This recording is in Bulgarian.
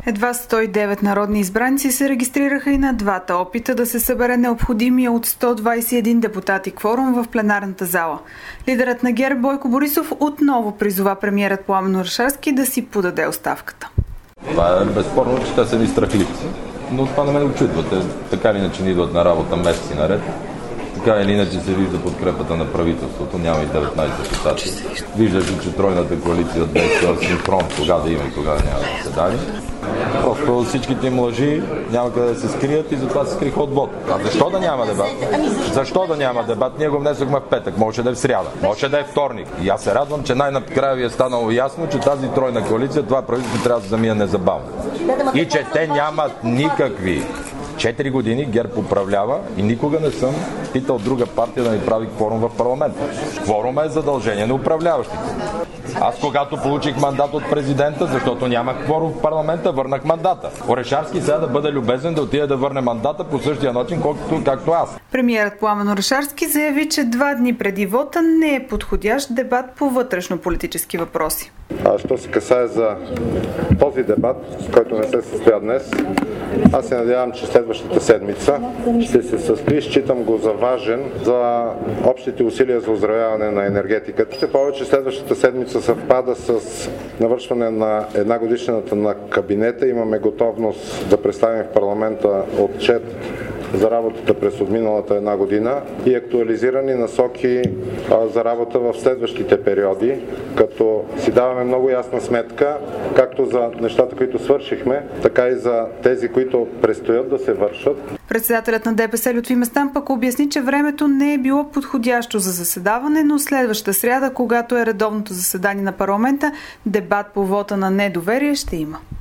Едва 109 народни избраници се регистрираха и на двата опита да се събере необходимия от 121 депутати кворум в пленарната зала. Лидерът на ГЕРБ Бойко Борисов отново призова премиерът Пламен Орешарски да си подаде оставката. Това е безспорно, че те са ни страхливци. Но това не ме очудва. Те така или иначе ни идват на работа месеци наред. Така или иначе се вижда подкрепата на правителството. Няма и 19 депутати. Виждаше, че тройната коалиция действа синхрон, кога да има и кога няма да се дали. Просто всичките им лъжи няма къде да се скрият и затова се скриха от вод. А защо да няма дебат? Защо да няма дебат? Ние го внесохме в петък. Може да е в сряда. Може да е вторник. И аз се радвам, че най-накрая ви е станало ясно, че тази тройна коалиция, това правителство трябва да се замие незабавно. И че те нямат никакви. 4 години ГЕРБ управлява и никога не съм питал друга партия да ми прави кворум в парламента. Кворум е задължение на управляващите. Аз когато получих мандат от президента, защото нямах кворум в парламента, върнах мандата. Орешарски сега да бъде любезен да отиде да върне мандата по същия начин, както аз. Премиерът Пламен Орешарски заяви, че 2 дни преди вота не е подходящ дебат по вътрешно-политически въпроси. Що се касае за този дебат, който не се състоя днес, аз се надявам, че следващата седмица ще се състои. Считам го за важен за общите усилия за оздравяване на енергетиката. Ще повече следващата седмица съвпада с навършване на 1 годишнината на кабинета. Имаме готовност да представим в парламента отчет за работата през отминалата 1 година и актуализирани насоки за работа в следващите периоди, като си даваме много ясна сметка, както за нещата, които свършихме, така и за тези, които предстоят да се вършат. Председателят на ДПС Лютви Местан пък обясни, че времето не е било подходящо за заседаване, но следващата сряда, когато е редовното заседание на парламента, дебат по вота на недоверие ще има.